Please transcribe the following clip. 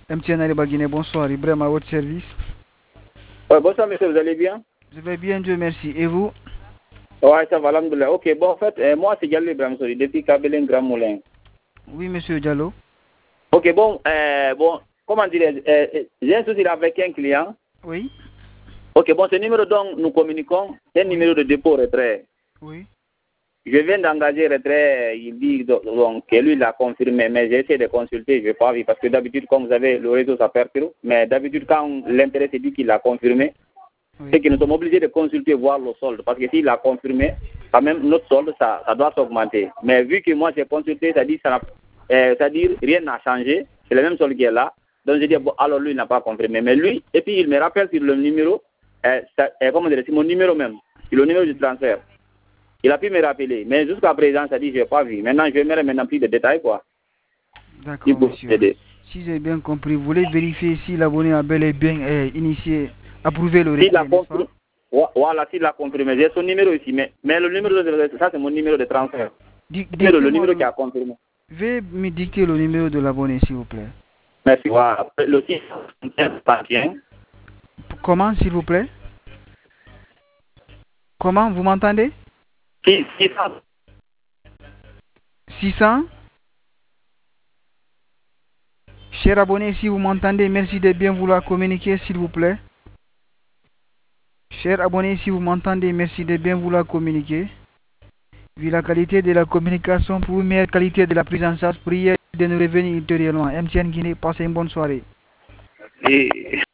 MTN Ariba Guinée, bonsoir. Ibrahim à votre service. Bonsoir monsieur, vous allez bien? Je vais bien, Dieu merci. Et vous? Ouais, ça va, alhamdoulilah. Ok, bon, en fait, moi, c'est Diallo Ibrahim Sori, depuis Kabelen Grand Moulin. Oui, monsieur Diallo. Ok, bon, comment dire, j'ai un souci avec un client. Oui. Ok, bon, ce numéro dont nous communiquons, c'est un numéro de dépôt-retrait. Oui. Je viens d'engager retrait, il dit donc que lui l'a confirmé, mais j'ai essayé de consulter, je ne vais pas vu, parce que d'habitude, comme vous savez, le réseau ça perd trop, mais d'habitude, quand l'intérêt dit qu'il l'a confirmé, Oui. c'est que nous sommes obligés de consulter, voir le solde, parce que s'il l'a confirmé, quand même, notre solde, ça doit s'augmenter. Mais vu que moi, j'ai consulté, c'est-à-dire rien n'a changé, c'est le même solde qui est là, donc j'ai dit, bon, alors lui, il n'a pas confirmé. Mais lui, et puis il me rappelle sur le numéro, comment dire, c'est mon numéro même, sur le numéro du transfert. Il a pu me rappeler, mais jusqu'à présent, ça dit, je n'ai pas vu. Maintenant, je vais mettre plus de détails, quoi. D'accord, monsieur. Si j'ai bien compris, vous voulez vérifier si l'abonné a bel et bien initié, approuvé le retrait, n'est-ce pas? Voilà, s'il a confirmé. J'ai son numéro ici, mais le numéro de ça, c'est mon numéro de transfert. Le numéro qui a confirmé. Veuillez me dicter le numéro de l'abonné, s'il vous plaît. Merci. Voilà. Le 651. Comment, s'il vous plaît? Comment, vous m'entendez? 600. Cher abonné, si vous m'entendez, merci de bien vouloir communiquer, s'il vous plaît. Cher abonné, si vous m'entendez, merci de bien vouloir communiquer. Vu la qualité de la communication, pour une meilleure qualité de la prise en charge, priez de nous revenir ultérieurement. MTN Guinée, passez une bonne soirée.